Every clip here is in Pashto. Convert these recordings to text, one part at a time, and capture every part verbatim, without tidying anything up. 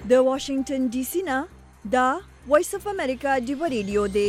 د واشنگټن ډي سي نه دا وایس اف امریکا ډیو ریډیو دی.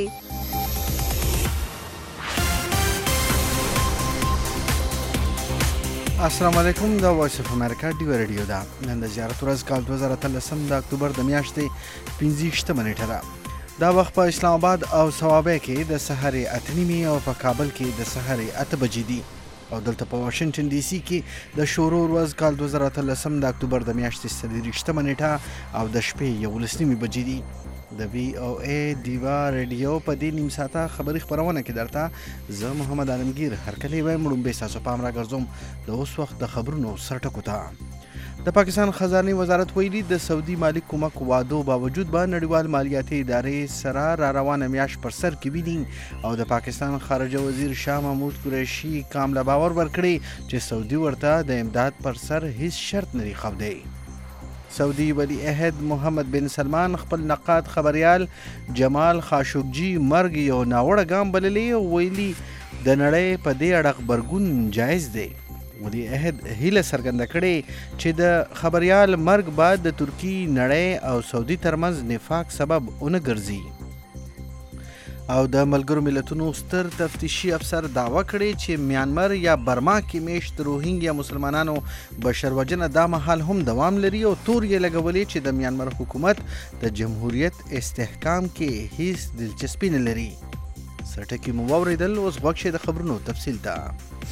السلام علیکم. دا وایس اف امریکا ډیو ریډیو ده. نن د زیارت ورځ کال دوه زره اتلسم د اکتوبر د میاشتې پنځه ویشتمه نیټه ده. دا وخت په اسلام آباد او صوابع کې د سحرې اته نیمې او په کابل کې د سحرې اته بجې دي او دلته په واشنگټن ډي سي کې د شروع ورځ کال دوه زره اتلسم د اکتوبر د میاشتې څلرویشتمه نیټه او د شپې یولس نیمې بجې دي. د وی او ای ډیوا ریډیو په دې نیم ساعته خبري خپرونه کې درته زه محمد عالمگیر هرکلی وایم. وړومبی ستاسو پام راګرځوم د اوس وخت د خبرونو سرټکو ته. د پاکستان خزانه وزارت ویلي د سعودي مالی کومک وعدو باوجود به نړیوال مالیاتي ادارې سره را روانه میاشت پر سر کې ویني او د پاکستان خارجه وزیر شاه محمود قریشي کامله باور ورکړي چې سعودي ورته د امداد پر سر هیڅ شرط نه ښودي. سعودي ولی عهد محمد بن سلمان خپل نقاد خبريال جمال خاشقجي مرګ یو ناوړه ګام بللی او ویلي د نړۍ په دې اړه خبرګون جایز دی. ولی عهد هیله څرګنده کړې چې د خبريال مرګ بعد د ترکی نړۍ او سعودي ترمنځ نفاق سبب ونه ګرځي. او د ملګرو ملتونو ستر تفتیشي افسر دعوه کړې چې میانمار یا برما کې میشت روهینګیا مسلمانانو بشر وژنه دا مهال هم دوام لري او تور یې لګولې چې د میانمار حکومت د جمهوریت استحکام کې هیڅ دلچسپي نه لري. سرټکی مو واورېدل. اوس غوږ شئ د خبرونو تفصیل ته.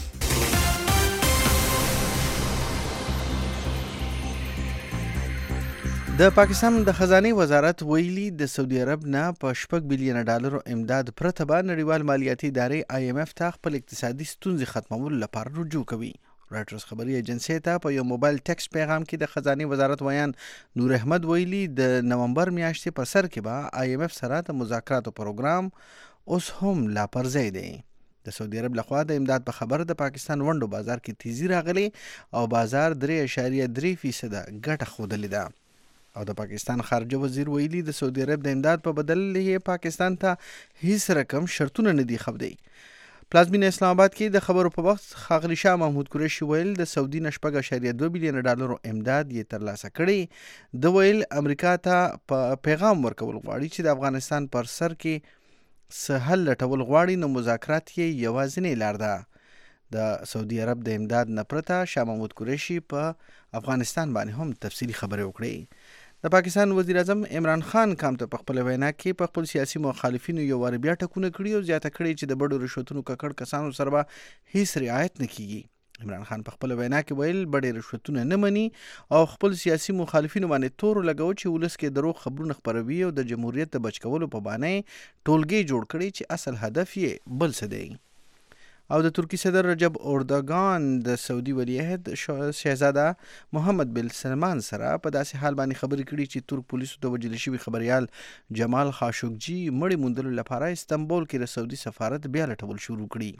د پاکستان د خزانه وزارت ویلي د سعودي عرب نه په شپږ بلین ډالرو امداد پرته به نړیوال مالیاتي ادارې آی ایم ایف ته خپل اقتصادي ستونزې ختمولو لپاره رجوع کوي. رایټرز خبري ایجنسی ته په یو موبایل ټیکسټ پیغام کې د خزانه وزارت ویان نور احمد ویلي د نومبر میاشتې په سر کې به آی ایم ایف سره د مذاکراتو پروګرام اوس هم لا پر ځای دی. د سعودي عرب لخوا د امداد په خبر د پاکستان ونډو بازار کې تیزی راغلی او بازار درې اعشاریه درې فیصده ګټه ښودلې ده. او د پاکستان خارجه وزیر ویلي د سعودي عرب د امداد په بدل کې پاکستان ته هیڅ رقم شرطونه نه دي ښودي. پلازمینه اسلام آباد کې د خبرو په وخت ښاغلي شاه محمود قریشي ویل د سعودي نه شپږ اعشاریه دوه بلین ډالرو امداد یې ترلاسه کړی. د ویل امریکا ته په پیغام ورکول غواړي چې د افغانستان پر سر کې څه حل لټول غواړي نو مذاکرات یې یوازینۍ لار ده. د سعودي عرب د امداد نه پرته شاه محمود قریشي په افغانستان باندې هم تفصیلي خبرې وکړي. د پاکستان وزیر اعظم عمران خان کام ته په خپل وینا کې په خپل سیاسي مخالفینو یو وار بیا ټکونه کړي او زیاته کړي چې د بډو رشوتونو ککړ کسانو سره به هیڅ رعایت نه کیږي. عمران خان په خپل وینا کې ویل بډې رشوتونه نه مني او خپل سیاسي مخالفینو باندې تور لګو چې ولس کې دروغ خبرونه خپروي او د جمهوریت د بچ کولو په بانه ټولګي جوړ کړي چې اصل هدف یې بل څه دی. او د ترکی صدر رجب اردوغان د سعودي ولیعهد شهزاده محمد بن سلمان سره په داسې حال باندې خبرې کړي چې ترک پولیسو د وژل شوي خبريال جمال خاشقجي مړی موندلو لپاره استنبول کې د سعودي سفارت بیا لټول شروع کړي.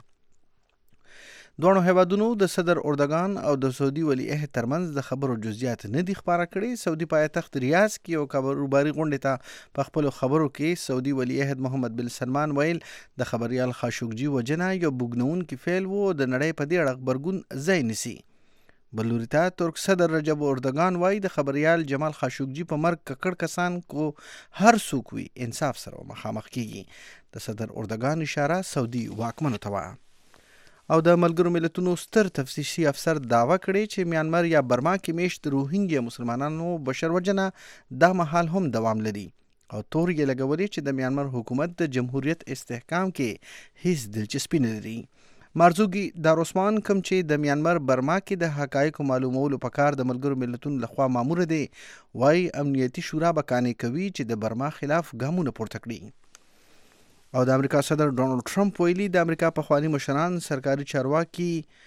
دوه هیوادونو د صدر اردوغان او د سعودي ولیعهد ترمنځ د خبرو جزئیات نه دي خبره کړي. سعودي پایتخت ریاض کې یو کاروباري غونډې ته په خپل خبرو کې سعودي ولیعهد محمد بن سلمان ویل د خبريال خاشقجي وژنه یو بوګنونکي فعل و د نړۍ په دې اړه خبرګون ځای نیسي. بل لوري ته ترک صدر رجب اردوغان وایي د خبريال جمال خاشقجي په مرګ ککړ کسان کو هر څوک وي انصاف سره مخامخ کیږي. د صدر اردوغان اشاره سعودي واکمنو ته وه. او د ملګرو ملتونو ستر تفتیشي افسر دعوه کړې چې میانمار یا برما کې میشت روهینګیا مسلمانانو بشر وژنه دا مهال هم دوام لري او تور یې لګولې چې د میانمار حکومت د جمهوریت استحکام کې هیڅ دلچسپي نه لري. مارزوګي داروسمان کوم چې د میانمار برما کې د حقایقو معلومولو په کار د ملګرو ملتونو لخوا مامور دی وایي امنیتي شورا به کانې کوي چې د برما خلاف ګامونه پورته کړي. او د امریکا صدر ډونالد ټرمپ ویلي د امریکا پخواني مشران سرکاري چارواکي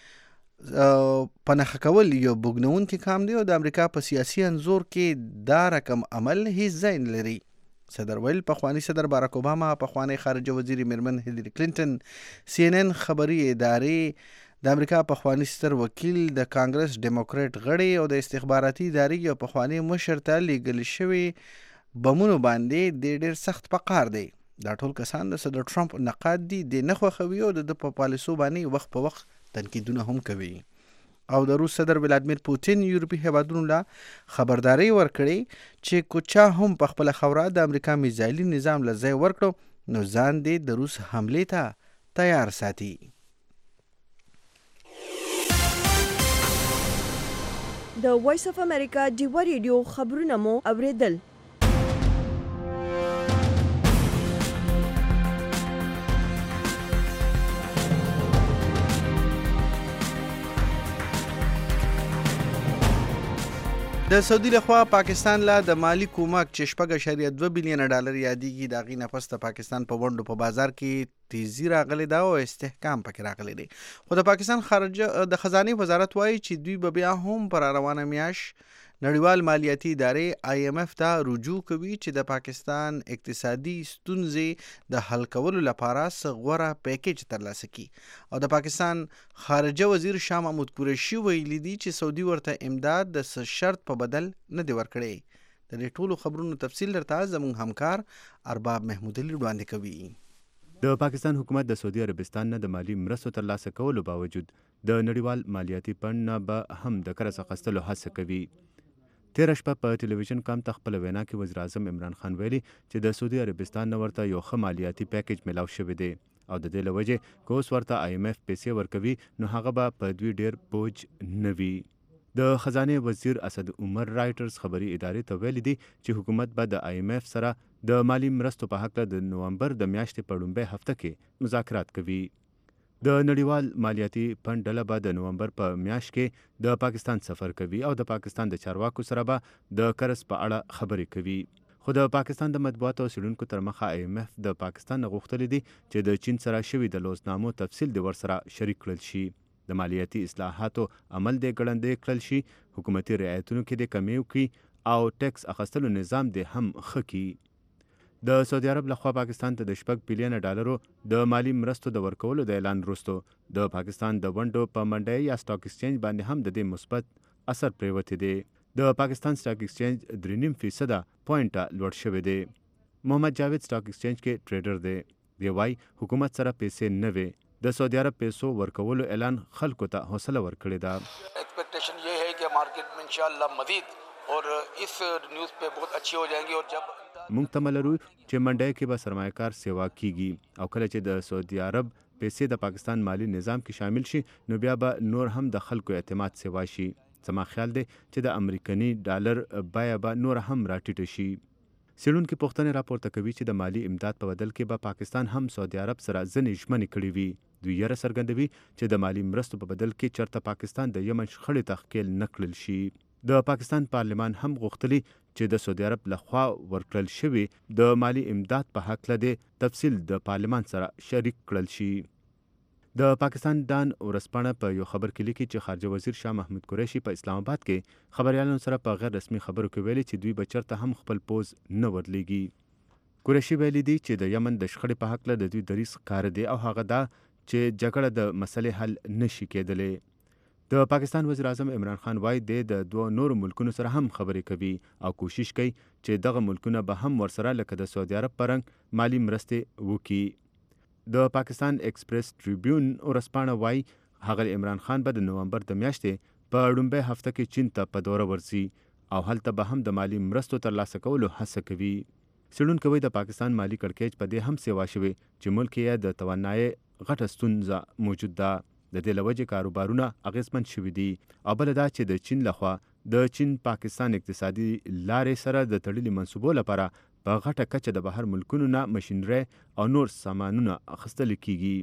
پنهخه کول یو بوګنونکي کام دی او د امریکا په سیاسي انځور کې دا رقم عمل هیڅ ځای نه لري. صدر ویل پخواني صدر باراک اوباما، پخواني خارجه وزیر میرمن هیلری کلینټن، سی ان ان خبري ادارې، د امریکا پخواني ستر وکیل، د کانګرس ډیموکریټ غړي او د استخباراتي ادارې یو پخواني مشر ته لیږل شوي بمونو باندې د ډېر سخت په قار دی. دا ټول کسان د صدر ټرمپ نقاد دي، د نه خوښوي او د په پالیسو باندې وخت په وخت تنقیدونه هم کوي. او د روس صدر ولادیمیر پوتین یورپي هیوادونو له خبرداري ورکړې چې کوچا هم په خپل خوره د امریکا میزایلي نظام له ځای ورکړو نو ځان دې د روس حملې ته تیار ساتي. د وایس اف امریکا ډیوا ریډیو خبرونه مو اوریدل. د سعودي لخوا پاکستان له د مالی کومک چې شپږ اعشاریه دوه بیلیونه ډالر یادېږي د هغې نه پس د پاکستان په ونډو په بازار کې تیزی راغلی ده او استحکام پکې راغلی دی. خو د پاکستان خارجه د خزانې وزارت وایي چې دوی به بیا هم پر روانه میاشت نړیوال مالیاتي ادارې آی ایم اف ته رجوع کوي چې د پاکستان اقتصادي ستونزې د حل کولو لپاره څه غوره پیکیج ترلاسه کړي. او د پاکستان خارجه وزیر شاه محمود قریشي ویلي دي چې سعودي ورته امداد د څه شرط په بدل نه دی ورکړی. د دې ټولو خبرونو تفصیل درته زموږ همکار ارباب محمود علي وړاندې کوي. د پاکستان حکومت د سعودي عربستان نه د مالی مرستو ترلاسه کولو باوجود د نړیوال مالیاتي فنډ نه به هم د قرض اخیستلو هڅه کوي. تیره شپه په ټلویزیون کام ته خپله وینا کې وزیر اعظم عمران خان ویلي چې د سعودي عربستان نه ورته یو ښه مالیاتي پیکیج میلاو شوی دی او د دې له وجې که اوس ورته آی ایم اف پیسې ورکوي نو هغه به په دوی ډیر بوج نه وي. د خزانې وزیر اسد عمر رایټرز خبري ادارې ته ویلي دي چې حکومت به د آی ایم اف سره د مالی مرستو په هکله د نومبر د میاشتې په لومړۍ هفته کې مذاکرات کوي. د نړیوال مالیاتي فنډ ډله به د نومبر په میاشت کې د پاکستان سفر کوي او د پاکستان د چارواکو سره به د قرض په اړه خبرې کوي. خو د پاکستان د مطبوعاتو او څېړونکو تر مخه آی ایم اف د پاکستان نه غوښتلی دي چې د چین سره شوي د لوزنامو تفصیل د ورسره شریک کړل شي. د مالیاتي اصلاحاتو عمل د ګړندی کړل شي، حکومتي رعایتونو کې د کمی وکړي او ټیکس اخیستلو نظام د هم ښه کړي. د سعودي عرب لخوا پاکستان ته د شپږ بیلیونه ډالرو د مالی مرستو د ورکولو د اعلان وروسته د پاکستان د ونډو په منډۍ یا سټاک ایکسچینج باندې هم د دې مثبت اثر پریوتی دی. د پاکستان سټاک ایکسچینج درې نیم فیصده پوینټه لوړ شوی دی. محمد جاوید سټاک ایکسچینج کې ټریډر دی. دی وايي حکومت سره پیسې نه وي، د سعودي عرب پیسو ورکولو اعلان خلکو ته حوصله ورکړې ده. ایکسپیکٹیشن یہ ہے کہ مارکیٹ میں انشاءاللہ مزید اور اس نیوز پہ بہت اچھی ہو جائیں گی. اور جب موږ تمه لرو چې منډۍ کې به سرمایه‌کار سیوا کیږي او کله چې د سعودي عرب پیسې د پاکستان مالی نظام کې شامل شي نو بیا به نور هم د خلکو اعتماد سیوا شي. زما خیال دی چې د امریکني ډالر بیه به نور هم راټیټه شي. څېړونکي پوښتنې راپورته کوي چې د مالی امداد په بدل کې به پاکستان هم سعودي عرب سره ځینې ژمنې کړې وي. دوی یره څرګندوي چې د مالی مرستو په بدل کې چېرته پاکستان د یمن شخړې ته ښکیل نه کړل شي. د پاکستان پارلمان هم غوښتلي چې د سعودي عرب لخوا ورکړل شوي د مالی امداد په هکله د تفصیل د پارلمان سره شریک کړل شي. د پاکستان ډان ورځپاڼه په یو خبر کې لیکي چې خارجه وزیر شاه محمود قریشي په اسلام آباد کې خبریالانو سره په غیر رسمي خبرو کې ویلي چې دوی به چېرته هم خپل پوز نه ورلیږي. قریشي ویلي دي چې د یمن د شخړې په هکله د دوی دریځ ښکاره دی او هغه دا چې جګړه د مسلې حل نشي کېدلی. د پاکستان وزیر اعظم عمران خان وایي دی د دوه نورو ملکونو سره هم خبرې کوي او کوشش کوي چې دغه ملکونه به هم ورسره لکه د سعودي عرب په رنګ مالی مرستې وکړي. د پاکستان ایکسپریس ټریبیون ورځپاڼه وایي ښاغلی عمران خان به د نومبر د میاشتې په لومړۍ هفته کې چین ته په دوره ورځي او هلته به هم د مالی مرستو ترلاسه کولو هڅه کوي. څېړونکي وایي د پاکستان مالی کړکېچ په دې هم سیوا شوی چې ملک یې د توانایۍ غټه ستونزه موجود ده. د دې له وجې کاروبارونه اغېزمن شوي دي او بله دا چې د چین لخوا د چین پاکستان اقتصادي لارې سره د تړلي منصوبو لپاره په غټه کچه د بهر ملکونو نه مشینري او نور سامانونه اخیستل کیږي.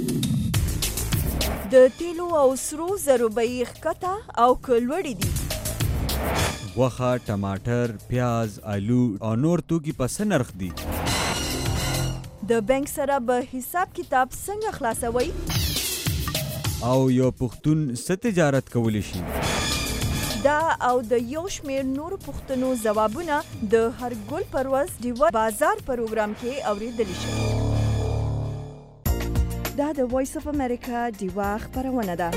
د تیلو او سرو زرو بیې ښکته او که لوړې دي. غوښه، ټماټر، پیاز، آلو او نور توکي په څه نرخ دي؟ د بانک سره به حساب کتاب څنګه خلاصوئ؟ او یو پښتون څه تجارت کولی شي؟ دا او د یو شمېر نورو پوښتنو ځوابونه د هر ګل پر ورځ ډیوا بازار پروګرام کې اورېدلی شئ. دا د وایس اف امریکا ډیوا خپرونه ده.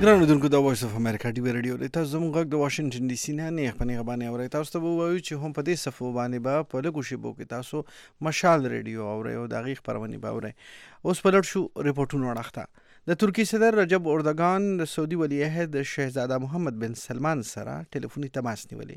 ګران اوریدونکو د وایس اف امریکا ټي وي رادیو دی تاسو زموږ غږ د واشنگټن ډي سي نه نه خپل غبانې اورئ تاسو ته وایو چې هم په دې صفو باندې به په لږو شیبو کې تاسو مشال رادیو اورئ او د هغې خپرونې به اورئ. اوس په لړ شو ریپورټونو اړخته. د ترکیې صدر رجب اردوګان د سعودي ولیعهد شهزاده محمد بن سلمان سره ټلیفوني تماس نیولی.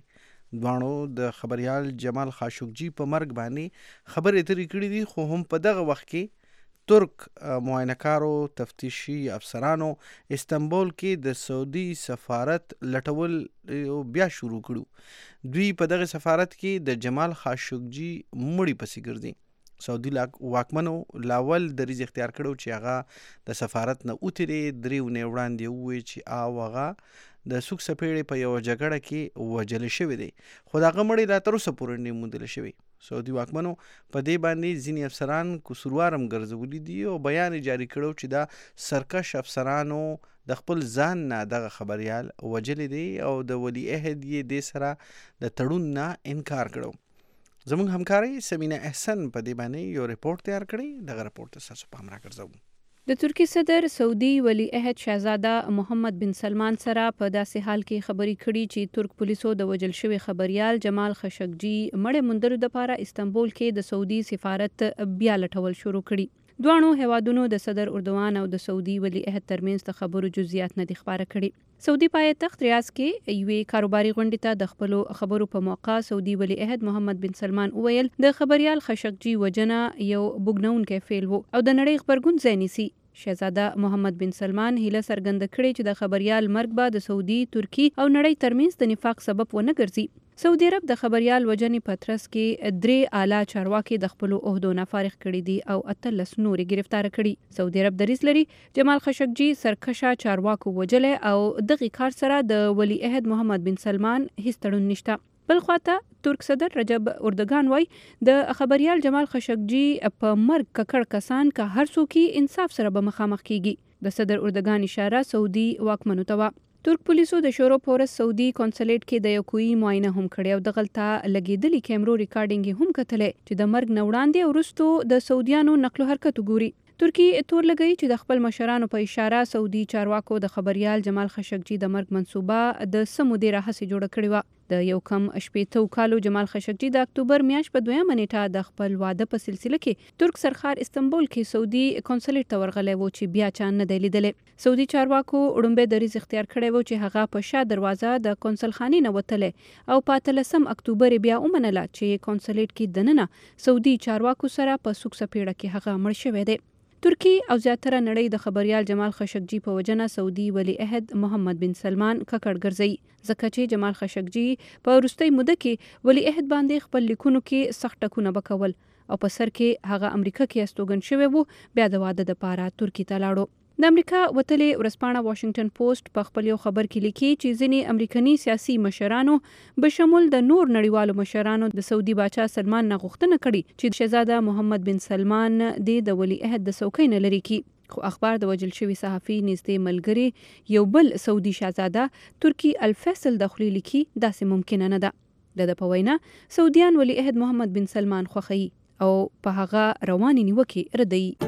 دواړو د خبریال جمال خاشقجي په مرګ باندې خبرې اترې کړې دي، خو هم په دغه وخت کې ترک معاینه‌کارو تفتیشي افسرانو استنبول کې د سعودي سفارت لټول بیا شروع کړو. دوی په دغه سفارت کې د جمال خاشقجي مړي پسې ګرځي. سعودي واکمنو لاول دریځ اختیار کړو چې هغه د سفارت نه وتېري. درې ونې وړاندې ووایي چې او هغه د سوک سپېړې په یوه جګړه کې وژل شوی دی، خو د هغه مړی لا تر اوسه پورې نه موندل شوی. سعودي واکمنو په دې باندې ځینې افسران قصوروار هم ګرځولي دي او بیان جاری کړو چې دا سرکش افسرانو د خپل ځان نه دغه خبریال وژلی دی او د ولی عهد یې دې سره د تړون نه انکار کړو. زموږ همکاري سمینا احسن په دې باندې یو ریپورت تیار کړی. دغه ریپورت ته تاسو پام راګرځوو. د ترکیې صدر سعودي ولی عهد شهزاده محمد بن سلمان سره په داسې حال کې خبرې کړي چې ترک پولیسو د وژل شوي خبریال جمال خاشقجي مړی موندلو دپاره استنبول کې د سعودي سفارت بیا لټول شروع کړي. دواړو هیوادونو د صدر اردوان او د سعودي ولی عهد ترمنځ د خبرو جزئیات نه دي خپاره کړي. سعودي پایتخت ریاض کې یوې کاروباري غونډې ته د خپلو خبرو په موقع سعودي ولی عهد محمد بن سلمان وویل د خبریال خاشقجي وژنه یو بوږنونکی فعل و او د نړۍ غبرګون ځای نیسي. شهزاده محمد بن سلمان هیله څرګنده کړې چې د خبریال مرګ به د سعودي، ترکی او نړۍ ترمنځ د نفاق سبب ونه ګرځي. سعودي عرب د خبریال وژنې په ترڅ کې درې اعلی چارواکي د خپلو عهدو نه فارغ کړي دي او اتلس نورې ګرفتاره کړي. سعودي عرب دریځ لري جمال خاشقجي سرکشه چارواکو وژلی او دغه کار سره د ولی عهد محمد بن سلمان هیڅ تړون نشته. بل خواته ترک صدر رجب اردوګان وای د خبریال جمال خاشقجي په مرګ ککړ کسان که هر څوک انصاف سره به مخامخ کیږي. د صدر اردوګان اشاره سعودي واکمنو ته و. ترک پولیسو د شورو پورس سعودي کونسلیټ کې د یو کوی معاینه هم کړې او دغلته لګېدلي کیمرو ریکارډینګ هم کتلې چې د مرګ نه وړاندې وروستو د سعودیانو نقل و حرکت وګوري. ترکی تور لګی چې د خپل مشرانو په اشاره سعودي چارواکو د خبریال جمال خاشقجي د مرګ منصوبه د سمو ډیره هڅې جوړه کړې وه. د یو کم شپېته کالو جمال خاشقجي د اکتوبر میاشت په دویمه نیټه د خپل واده په سلسله کې ترک سرخار استنبول کې سعودي کونسلیټ ته ورغلی و چې بیا چا نه دی لیدلی. سعودي چارواکو وړومبی دریځ اختیار کړی و چې هغه په شا دروازه د کونسل خانې نه وتلی او په اتلسم اکتوبر بیا ومنله چې کونسلیټ کې دننه سعودي چارواکو سره په سوک سپېړه کې هغه مړ شوی دی. ترکی او زیاتره نړۍ د خبریال جمال خاشقجي په وجنه سعودي ولی عهد محمد بن سلمان ککړ ګرځي، ځکه چې جمال خاشقجي په وروستۍ موده کې ولی عهد باندې خپل لیکونو کې سخت ټکونه وکول او په سر کې هغه امریکا کې استوګن شوی وو. بیا د واده دپاره ترکی ته لاړو. د امریکا وتلې ورځپاڼه واشنگټن پوسټ په خپل یو خبر کې لیکي چې ځینې امریکني سیاسي مشرانو بشمول د نور نړیوالو مشرانو د سعودي باچا سلمان نه غوښتنه کړې چې شهزاده محمد بن سلمان د ولی عهد د څوکۍ نه لرې کړي. خو اخبار د وژل شوي صحافي نږدې ملګري یو بل سعودي شهزاده ترکی الفیصل د خولې لیکي داسې ممکنه نه ده. د ده په وینا سعودیان ولی عهد محمد بن سلمان خوښوي او په هغه روانې نیوکې ردوي.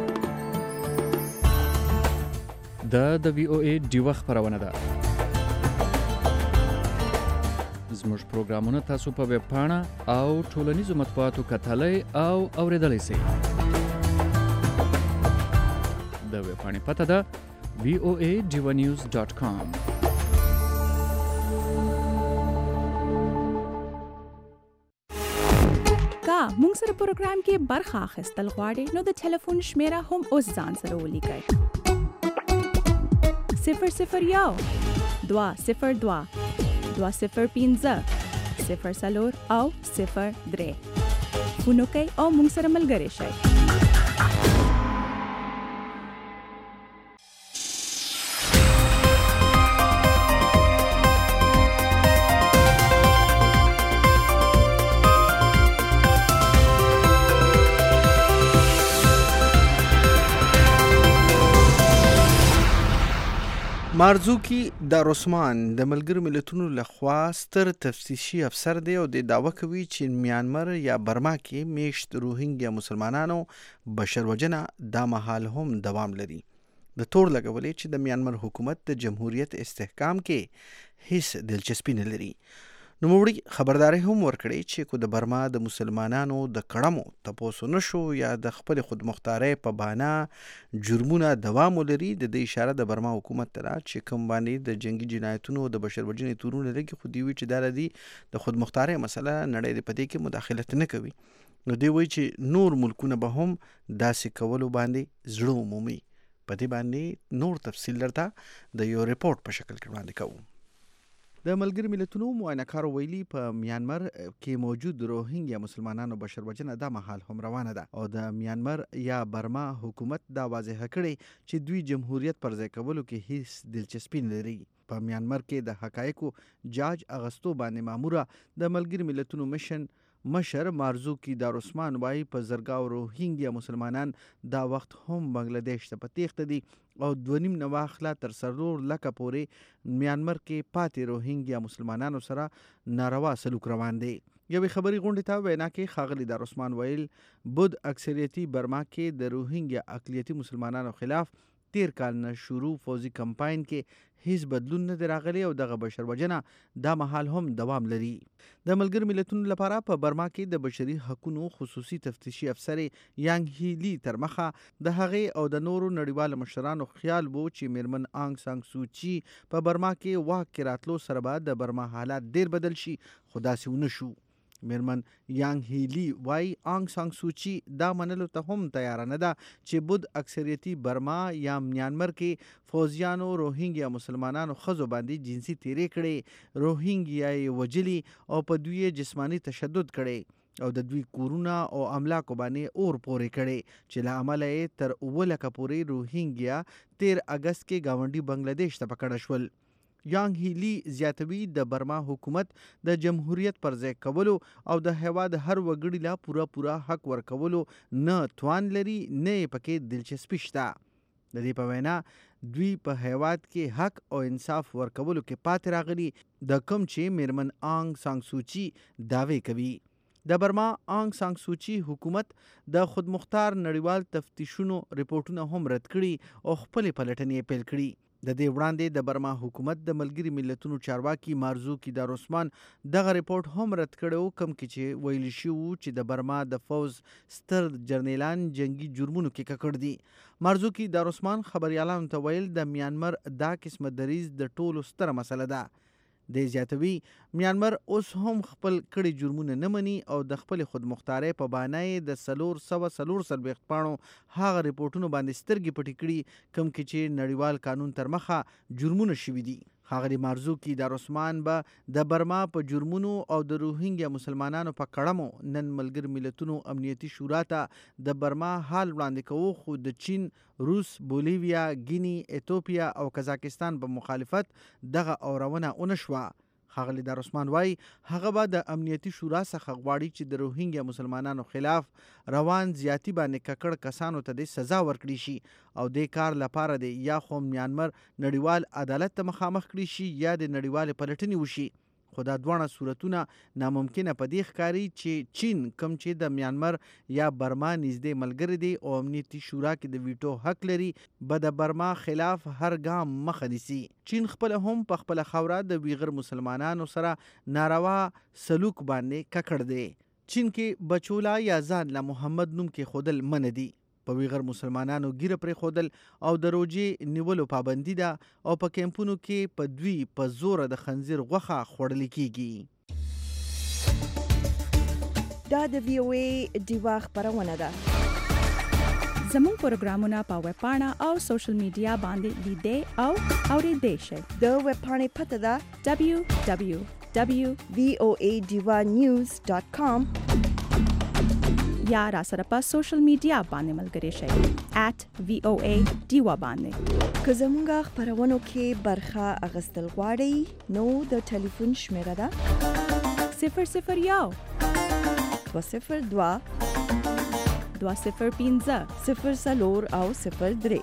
دا د وی او ای ډیوه خپرونه ده. زموږ پروګرامونه تاسو په ویب پاڼه او ټولنیزو مطبوعاتو کتلی او اوریدلی سئ. د ویب پاڼې پته ده وی او ای ډیوه نیوز ډاټ کام. کا موږ سره پروګرام کې برخه اخیستل غواړئ نو د ټلیفون شمیره هم اوس ځان سره ولیکئ: صفر صفر یو دوه صفر دوه دوه صفر پنځه صفر څلور او صفر درې. فون وکړئ او موږ سره ملګري شئ. مارزوکی داروسمان د ملګرو ملتونو لخوا ستر تفتیشي افسر دی او د دعوه کوي چې میانمار یا برما کې میشت روهینګیا مسلمانانو بشر وژنه دا مهال هم دوام لري. د تور لګولې چې د میانمار حکومت د جمهوریت استحکام کې هیڅ دلچسپي نه لري. نوموړي خبرداري هم ورکړې چې کو د برما د مسلمانانو د کړمو تپوسو نشو یا د خپل خودمختارۍ په بهانه جرمونه دوام ولري، د دې اشاره د برما حکومت ته چې کوم باندې د جنگي جنایتونو د بشر وژنې تورونه لګي، خو دوی وایي چې دا دی د خودمختارۍ مسله نړۍ د پدې کې مداخلت نه کوي. نو دوی وایي چې نور ملکونه به هم داسې کولو باندې زړه عمومي. په دې باندې نور تفصیل درته د یو ریپورت په شکل کې وړاندې کوو. د ملګري ملتونو معاینهکارو ویلي په میانمار کې موجود روهینګیا مسلمانانو بشر وژنه دا مهال هم روانه ده او د میانمار یا برما حکومت دا واضح کړي چې دوی جمهوریت پر ځای کولو کې هیڅ دلچسپي نه لري. په میانمار کې د حقایقو جاج اغستو باندې ماموره د ملګري ملتونو مشن مشر مارزوکی دارالعثمان وایي په زرګاو روهینګیا مسلمانان دا وخت هم بنگلاديش ته په تیښته دي او دوه نیم نه واخله تر څلور لکه پورې میانمار کې پاتې روهینګیا مسلمانانو سره ناروا سلوک روان دی. یوې خبري غونډې ته وینا کې ښاغلي دارالعثمان ویل بود اکثریتي برما کې د روهینګیا اقلیتي مسلمانانو خلاف تیر کال نه شروع فوزي کمپاین کې هیڅ بدلون نه دی راغلی او دغه بشر وژنه دا مهال هم دوام لري. د ملګري ملتونو لپاره په برما کې د بشري حقوقو خصوصي تفتیشي افسر یانګ هی لی تر مخه د هغې او د نورو نړیوالو مشرانو خیال وو چې میرمن آنګ سان سوچي په برما کې واک کې راتلو سره به د برما حالات ډیر بدل شي، خو داسې ونه شو. میرمن یانګ هی لی وای آنګ سان سوچي دا منلو ته هم تیار نه ده چې بود اکثریتي برما یا میانمار کې فوزیانو روهینګیا مسلمانانو خزو باندې جنسي تیرې کړي، روهینګیا وجلی او په دوی جسمانی تشدد کړي او د دوی کورونه او املاکو باندې اور پورې کړي چې له امله یې تر اوه لکه پورې روهینګیا تیر اگست کې گاونډي بنگلاديش ته پکړه شول. یانګ هی لی زیاتوي د برما حکومت د جمهوریت پر ځای کولو او د هیواد هر وګړي لا پورا پورا حق ورکولو نه توان لري، نه پکې دلچسپي شته. د دې په وینا دوی په هیواد کې حق او انصاف ورکولو کې پاتې راغلي، د کوم چې میرمن آنګ سان سوچي دعوی کوي. د برما آنګ سان سوچي حکومت د خودمختار نړیوال تفتیشونو ریپورتونه هم رد کړي او خپل پلټنې پیل کړي. د دې وړاندې د برما حکومت د ملګري ملتونو چارواکي مارزوکی دارالعثمان دغه ریپورت هم رد کړو، کوم کې چې ویل شوی چې د برما د فوز ستر جرنیلان جنگي جرمونو کې ککړ دي. مارزوکی دارالعثمان خبريالانو ته ویل د میانمار دا قسمه دریز د ټولو ستره مسله ده. د زیاتوي میانمار اوس هم خپل کړي جرمونه نه مني او د خپل خودمختارۍ په بانای د سلور سوه سلور څلوېښت پاڼو هغه ریپورټونو باندې سترګې پټې کړي کوم کې چې نړیوال قانون تر مخه جرمونه شوي دي. ښاغلي مارزوکی دارالعثمان به د برما په جرمونو او د روهینګیا مسلمانانو په کړمو نن ملګري ملتونو امنیتي شورا ته د برما حال وړاندې کوو، خو د چین، روس، بولیویا، ګینی، ایتوپیا او قزاقستان په مخالفت دغه اورونه ونه شوه. ښاغلي دارالعثمان وایي هغه به د امنیتي شورا څخه غواړي چې د روهینګیا مسلمانانو خلاف روان زیاتی باندې ککړ کسانو ته د سزا ورکړي شي او د کار لپاره دی یا خو میانمار نړیوال عدالت ته مخامخ کړي شي یا د نړیوال پلټنې وشي. خو دا دواړه صورتونه ناممکنه په دې ښکاري چې چین کوم چې د میانمار یا برما نږدې ملګری دی او امنیتي شورا کې د ویټو حق لري به د برما خلاف هر ګام مخه نیسي. چین خپل هم په خپل خوره د ویغر مسلمانانو سره ناروا سلوک باندې ککړ دی. چین کې بچولا یا ځان له محمد نوم کې خودل من دي، په ویغر مسلمانانو ګیره پرې خودل او د روجې نیولو پابندي ده او په کیمپونو کې په دوی په زوره د خنزیر غوښه خوړل کیږي. دا د وی او ای ډیوا خبرونه ده. زموږ پروګرامونه په ویب پاڼه او سوشل میډیا باندې لیدئ او اورېدئ شئ. د ویب پاڼې پته ده دبلیو دبلیو دبلیو ډاٹ وی او ای ډیوا نیوز ډاٹ کام یا را سره په سوشل میډیا باندې ملګری شئ ایٹ وی او ای ډیوا باندې. که زموږ خبرونو کې برخه اخیستل غواړئ نو د ټلیفون شمیره ده صفر صفر یو دوه صفر دوه دوه صفر پنځه صفر څلور او صفر درې.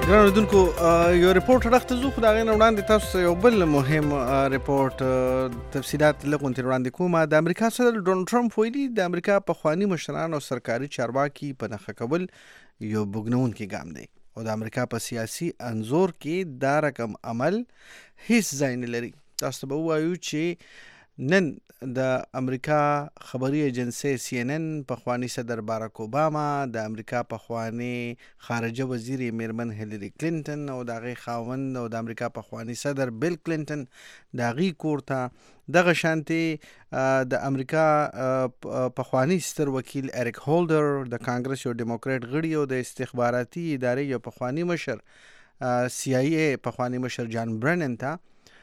ګران اوریدونکو یو ریپورټ راخته زو خو د هغې نه وړاندې تاسو ته یو بل مهم ریپورټ تفصیلات لږ غونتې وړاندې کوم. د امریکا صدر ډونالډ ټرمپ ویلي د امریکا پخواني مشران او سرکاري چارواکي په نښه کول یو بوږنونکی ګام دی او د امریکا په سیاسي انځور کې دا رقم عمل هیڅ ځای نه لري. تاسو ته به ووایو چې نن د امریکا خبري ایجنسی سی ان ان پخوانی صدر باراک اوباما، د امریکا پخوانی خارجه وزیر میرمن هیلری کلینټن او د هغې خاوند او د امریکا پخوانی صدر بیل کلینټن د هغې کور ته دغه شانتې د امریکا پخوانی ستر وکیل اریک هولډر، د کانګرس یو ډیموکریټ غړي او د استخباراتي ادارې یو پخوانی مشر سی آی ای پخوانی مشر جان برنن ته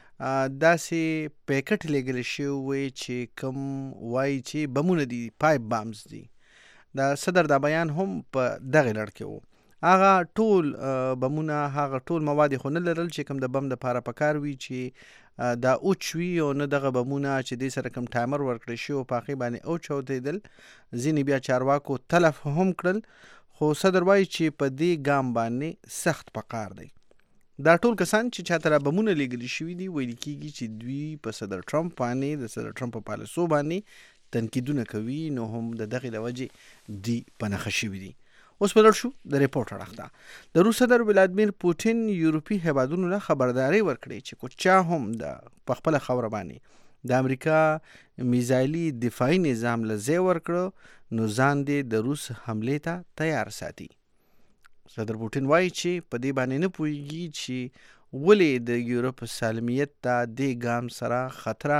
داسې پیکټ لیږلی شوی چې کوم وایي چې بمونه دي، پایپ بامز دي. د صدر دا بیان هم په دغې لړ کې و. هغه ټول بمونه، هغه ټول مواد خو نه لرل چې کوم د بم دپاره پکار وي چې دا اوچ وي، او نه دغه بمونه چې دې سره کوم ټایمر ورکړی شي او په هغې باندې اوچودېدل. ځینې بیا چارواکو تلف هم کړل، خو صدر وایي چې په دې ګام باندې سخت پکار دی. دا ټول کسان چې چاته را بمونه لیږلي شوي دي ویل کېږي چې دوی په صدر ټرمپ باندې د صدر ټرمپ په پالیسو باندې تنقیدونه کوي، نو هم د دغې له وجې دوی په نښه شوي دي. اوس به لړ شو د ریپورټ اړخ ته. د روس صدر ولادیمیر پوټین یورپي هیوادونو له خبرداری ورکړې چې که چا هم د په خپله خاوره باندې د امریکا میزایلي دفاعي نظام له ځای ورکړه نو ځان دې د روس حملې ته تیار ساتي. صدر پوټین وایي چې په دې باندې نه پوهېږي چې ولې د یورپ سالمیت ته دې ګام سره خطره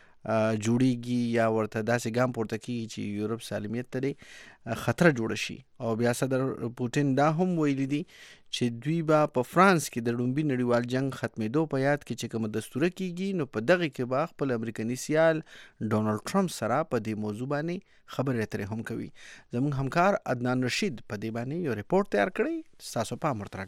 جوړیږي یا ورته داسې ګام پورته کېږي چې یورپ سالمیت ته دې خطره جوړه شي. او بیا صدر پوټین دا هم ویلي دي چې دوی به په فرانس کې د لومړي نړیوال جنګ ختمېدو په یاد کې چې کومه دستوره کېږي نو په دغې کې به خپل امریکني سیال ډونالډ ټرمپ سره په دې موضوع باندې خبرې اترې هم کوي. زموږ همکار عدنان رشید په دې باندې یو ریپورټ تیار کړی، ستاسو پام ورته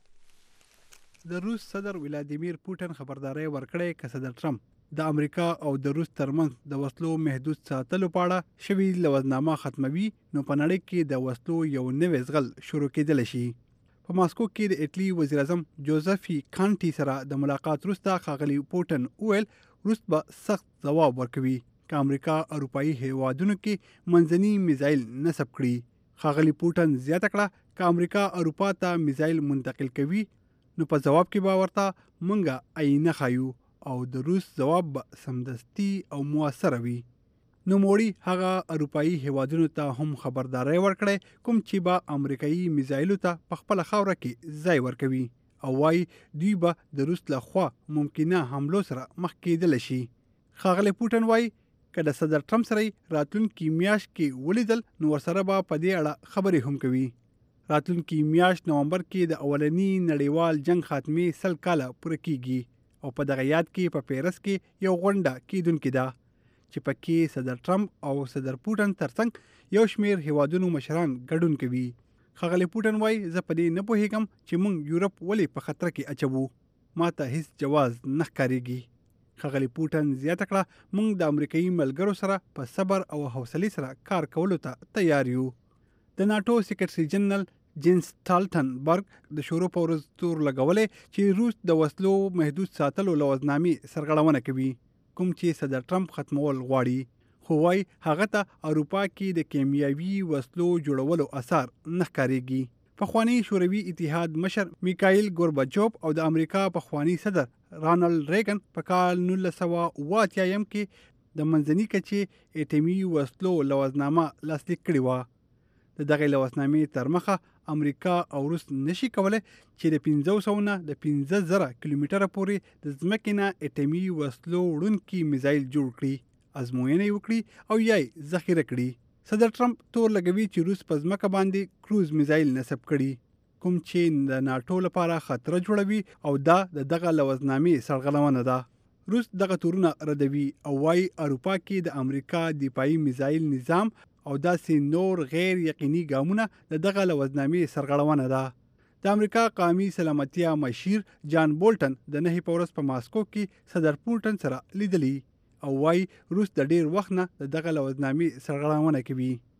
راګرځوو. د روس صدر ولادیمیر پوټین خبرداری ورکړی که صدر ټرمپ د امریکا او د روس ترمنځ د وسلو محدود ساتلو په اړه شوي لوزنامه ختموي نو په نړۍ کې د وسلو یو نوی زغل شروع کېدلی شي. په ماسکو کې د اټلی وزیر اعظم جوزفی کانټي سره د ملاقات وروسته ښاغلي پوټین وویل روس به سخت ځواب ورکوي که امریکا اروپایي هیوادونو کې منځني میزایل نصب کړي. ښاغلي پوټین زیاته کړه که امریکا اروپا ته میزایل منتقل کوي نو په ځواب کې به ورته مونږه آینه ښایو او د روس ځواب به سمدستي او موثره وي. نوموړي هغه اروپایي هیوادونو ته هم خبرداری ورکړی کوم چې به امریکایي میزایلو ته په خپله خاوره کې ځای ورکوي او وایي دوی به د روس له خوا ممکنه حملو سره مخ کېدلی شي. ښاغلی پوټین وایي که د صدر ټرمپ سره راتلونکي میاشت کې ولیدل نو ورسره به په دې اړه خبرې هم کوي. راتلونکي میاشت نومبر کې د اولني نړیوال جنگ خاتمې سل کاله پوره کیږي او په دغه یاد کې په پیرس کې یو غونډه کیدونکې ده چې پکې صدر ټرمپ او صدر پوټین ترڅنګ یو شمیر هیوادونو مشران ګډون کوي. ښاغلی پوټین وایي زه په دې نه پوهېږم چې موږ یورپ ولې په خطر کې اچوو، ما ته هیڅ جواز نه ښکارېږي. ښاغلی پوټین زیاته کړه موږ د امریکایي ملګرو سره په صبر او حوصلې سره کار کولو ته تیار یو. د ناټو سیکرټري جنرال جینس سټالټنبرګ د شورو په ورځ تور لګولی چې روس د وسلو محدود ساتلو لوزنامې سرغړونه کوي کوم چې صدر ټرمپ ختمول غواړي، خو وایي هغه ته اروپا کې د کیمیاوي وسلو جوړولو اثار نه ښکارېږي. پخوانی شوروي اتحاد مشر میکایل ګورباچوف او د امریکا پخوانی صدر رانالډ ریګن په کال نولس سوه اوه اتیایم کې د منځني کچې اټومي وسلو لوزنامه لاسلیک کړې وه. د دغې لوزنامې تر مخه امریکا او روس نشي کولی چې د پنځه سوه نه د پنځه زره کیلومتره پورې د ځمکې نه اټومي وسلو وړونکي میزایل جوړ کړي، ازموینه یې وکړي او یا یې ذخیره کړي. صدر ټرمپ تور لګوي چې روس په ځمکه باندې کروز میزایل نصب کړي کوم چې د ناټو لپاره خطره جوړوي او دا د دغه لوزنامې سرغړونه ده. روس دغه تورونه ردوي او وايي اروپا کې د امریکا دفاعي میزایل نظام او داسې نور غیر یقیني ګامونه د دغه لوزنامې سرغړونه ده. د امریکا قومي سلامتیا مشیر جان بولټن د نهي په ورځ په ماسکو کې صدر پوټین سره لیدلی او وايي روس د ډیر وخت نه د دغه لوزنامې سرغړونه کوي.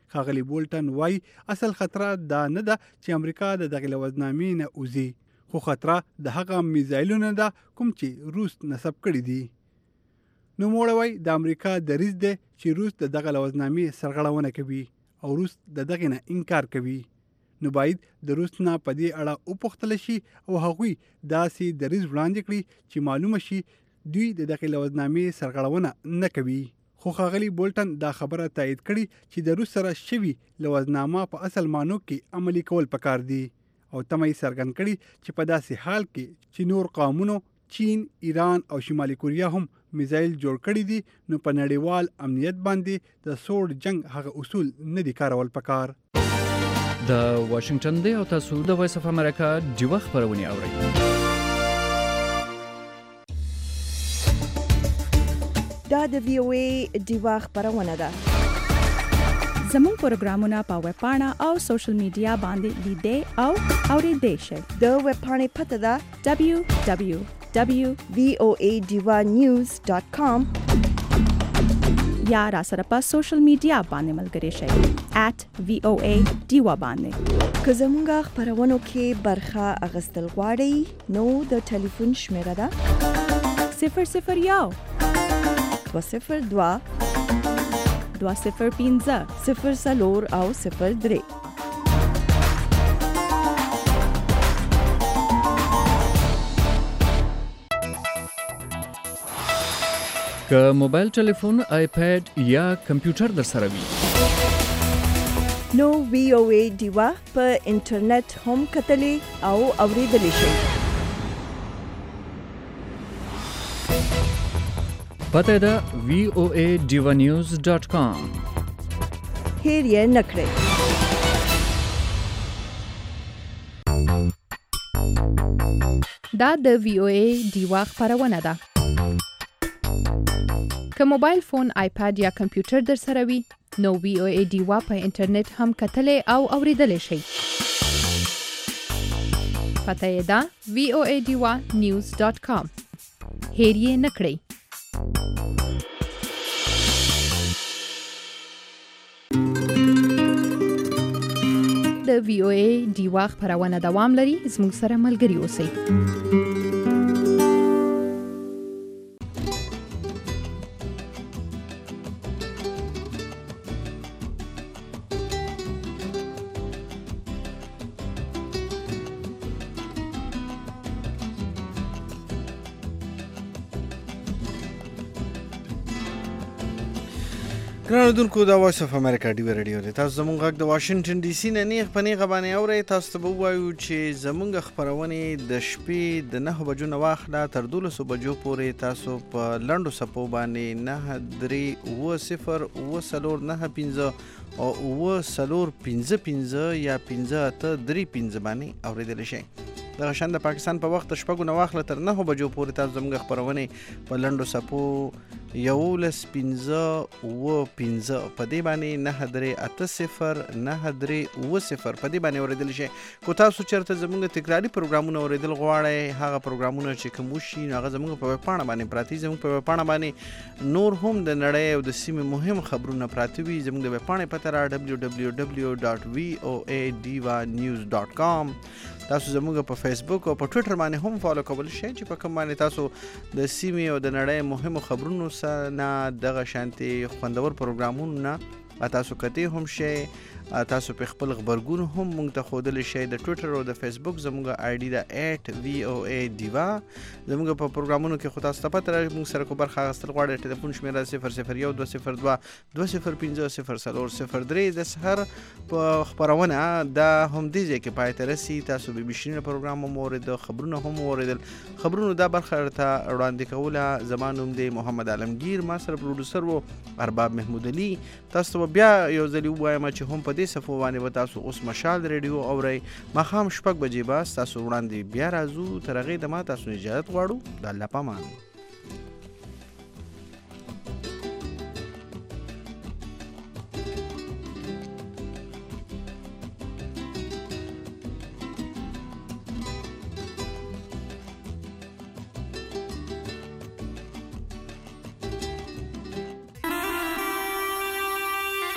ښاغلي بولټن وایي اصل خطره دا نه ده چې امریکا د دغې لوزنامې نه وځي، خو خطره د هغه میزایلونه ده کوم چې روس نصب کړي دي. نوموړی وایي د امریکا دریځ دی چې روس د دغه لوزنامې سرغړونه کوي او روس د دغې نه انکار کوي. نو باید د روس نه په دې اړه وپوښتل شي او هغوی داسې دریځ وړاندې کړي چې معلومه شي دوی د دغې لوزنامې سرغړونه نه کوي. خو ښاغلي بولټن دا خبره تایید کړي چې د روس سره شوي لوزنامه په اصل معنو کې عملي کول پکار دي او تمه یې څرګند کړي چې په داسې حال کې چې نور قومونو چین، ایران او شمالي کوریا هم میزایل جوړ کړي دي نو په نړیوال امنیت باندې د سوړ جنگ هغه اصول نه دي کارول پکار. د واشنگټن دی او تاسو د وایس اف امریکا ډیوه خبرونه اورئ. دا د وی او ای ډیوه خبرونه ده. زموږ پروګرامونه په ویب پاڼه او سوشل میډیا باندې لیدئ او اورېدئ شئ. د ویب پاڼې پته ده دبلیو دبلیو دبلیو ډاٹ وی او ای ډیوه نیوز ډاٹ کام یا را سره په سوشل میډیا باندې ملګري شئ ایٹ وی او ای ډیوه باندې. که زموږ خبرونو کې برخه اخیستل غواړئ نو د ټلیفون شمیره ده صفر صفر یو دوه صفر دوه دوه صفر پنځه صفر څلور او صفر درې. که موبایل ټلیفون، آیپیډ یا کمپیوټر در سره وي نو وی او ای ډیوه په انټرنیټ هم کتلی او اوریدلی شئ. پته ده وی او ای ډیوه نیوز ډاٹ کام. هیر یې نه کړئ. دا د وی او ای ډیوه خبرونه ده. که موبایل فون، آیپاد یا کمپیوټر در سره وي نو وی او ای ډیوه په انټرنیټ هم کتلی او اوریدلی شئ. پته یې ده وی او ای ډیوه نیوز ډاٹ کام. هیر یې نه کړئ. د وی او ای ډیوه خبرونه دوام لري. زموږ سره ملګري اوسئ. ګرانو دونکو دا وایس اف امریکا ډیوه رادیو دی. تاسو زموږ غږ د واشنگټن ډي سي نه نیغ په نیغه باندې اورئ. تاسو ته به ووایو چې زموږ خپرونې د شپې د نهو بجو نه واخله تر دولسو بجو پورې تاسو په لنډو څپو باندې نهه درې اووه صفر اووه څلور نهه پنځه او اووه څلور پنځه پنځه یا پنځه اته درې پنځه باندې اورېدلی شئ. دغه شان د پاکستان په وخت د شپږو نه واخله تر نهو بجو پورې تاسو زموږ خپرونې په لنډو څپو یولس پنځه اووه پنځه په دې باندې نهه درې اته صفر نهه درې اووه صفر په دې باندې اورېدلی شئ. کو تاسو چېرته زموږ تکراري پروګرامونه اورېدل غواړئ هغه پروګرامونه چې کوم وشي نو هغه زموږ په ویب پاڼه باندې پراته وي. زموږ په ویب پاڼه باندې نور هم د نړۍ او د سیمې مهم خبرونه پراته وي. زموږ د ویب پاڼې پته را ډبلیو ډبلیو ډبلیو ډاٹ وی او ای ډیوه نیوز ډاٹ کام. تاسو زموږ په فیسبوک او په ټویټر باندې هم فالو کول شئ چې په کوم باندې تاسو د سیمې او د نړۍ مهمو خبرونو نه دغه شانتي خوندور پروګرامونو نه تاسو کتئ هم شئ. تاسو په خپل خبرګون هم موږ ته ښودلی شئ. د ټویټر او د فیسبوک زموږ آی ډي ده ایټ وی او ای ډیوه. زموږ په پروګرامونو کې خو تاسو ته پته راځي موږ سره کو برخه اخیستل غواړئ ټلیفون شمېره صفر صفر یو دوه صفر دوه دوه صفر پنځه صفر څلور صفر درې. د سحر په خپرونه دا همدې ځای کې پای ته رسي. تاسو بي بي شیرینه پروګرام هم واورېده، خبرونه هم واورېدل. خبرونو دا برخه ورته وړاندې کوله. زما نوم دی محمد عالمګیر، ما سره پروډوسر و ارباب محمود علي. تاسو ته بیا یو ځلې ووایم چې هم په دې صفو باندې به تاسو اوس مشال ریډیو اورئ. ماښام شپږ بجې به ستاسو وړاندې بیا راځو. تر هغې دمه تاسو اجازت غواړو. د الله پامان.